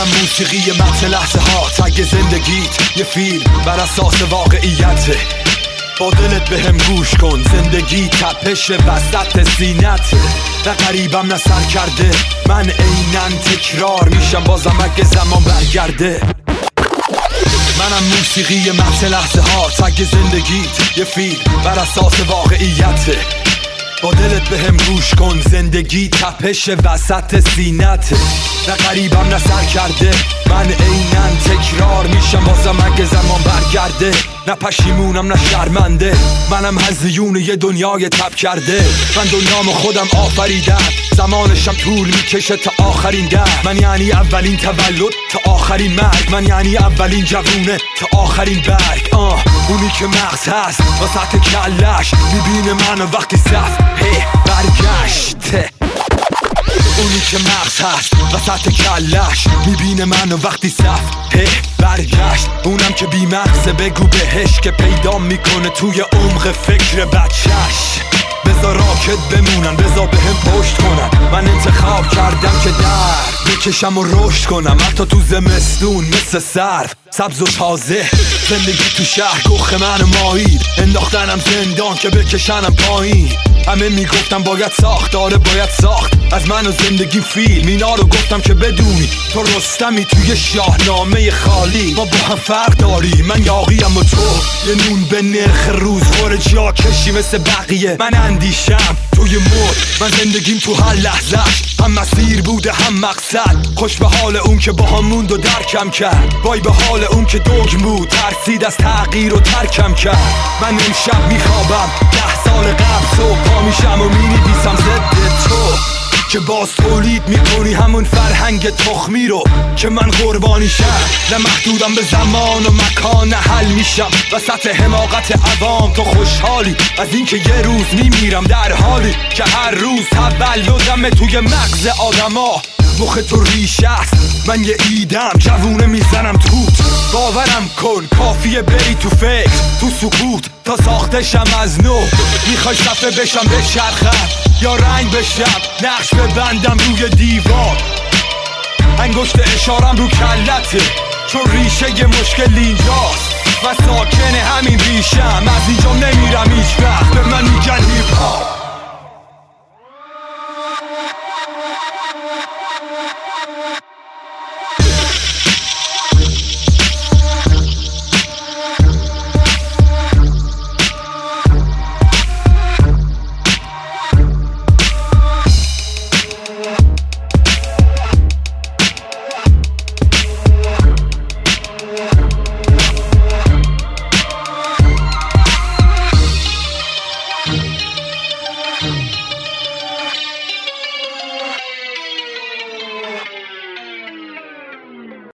منم موسیقی متن لحظه ها، تگ زندگیت یه فیلم بر اساس واقعیته. با دلت بهم گوش کن، زندگی تپش وسط سینته. نه غریبم نه سر کرده، من عیناً تکرار میشم بازم اگه زمان برگرده. منم موسیقی متن لحظه ها، تگ زندگیت یه فیلم بر اساس واقعیته. با دلت بهم گوش کن، زندگی تپش وسط سینته. نه غریبم نه سر کرده، من عیناً تکرار میشم بازم اگه زمان برگرده. نه پشیمونم نه شرمنده، منم هزیون یه دنیای تب کرده. من دنیامو خودم آفریدم، زمانشم طول میکشه تا آخرین در. من یعنی اولین تولد تا آخرین مرگ، من یعنی اولین جوونه تا آخرین برگ. اونی که مغز هست وسط کلش، میبینه منو وقتی صفحه برگشته. اونی که مغز هست وسط کلش، میبینه منو وقتی صفحه برگشت. اونم که بی مغزه بگو بهش که پیدا میکنه توی عمق فکر بچهش. بذار راکت بمونن، بذار بهم پشت کنن. من انتخاب کردم که در بکشم و رشد کنم، حتی تو زمستون مثل سرف سبز و تازه. زندگی تو شهر گخ من ماهید، انداختنم زندان که بکشنم پایین. همه میگفتم باید ساخت، آره باید ساخت از من و زندگی فیلم. اینا رو گفتم که بدونی تو رستمی توی شاهنامه خالی. ما با هم فرق داریم، من یاقیم و تو یه نون به نرخ روز خور جا کشی مثل بقیه. من اندیشم توی مد، من زندگیم تو هر لحظهش هم مسیر بوده هم مقصد. خوش به حال اون که با هم موند و درکم کرد، وای به حال اون که دوگ بود ترسید از تغییر و ترکم کرد. من امشب میخوابم 10 سال قبل، صبح پا میشم و مینویسم ضد تو که باز تولید میکنی همون فرهنگ تخمی رو که من قربانیشم. نه محدودم به زمان و مکان، نه حل میشم وسط حماقت عوام. تو خوشحالی از اینکه یه روز میمیرم، در حالی که هر روز تولدم توی مغز آدما. مخ تو ریشه است، من یه ایدم جوونه میزنم توت. باورم کن کافیه بری تو فکر تو سکوت تا ساختشم از نو. میخوای صفحه بشم بچرخم یا رنگ بشم، نقش ببندم روی دیوار. انگشت اشارم رو کلته چون ریشه یه مشکل اینجاست. من ساکن همین ریشم، از اینجا نمیرم هیچ وقت. به من میگن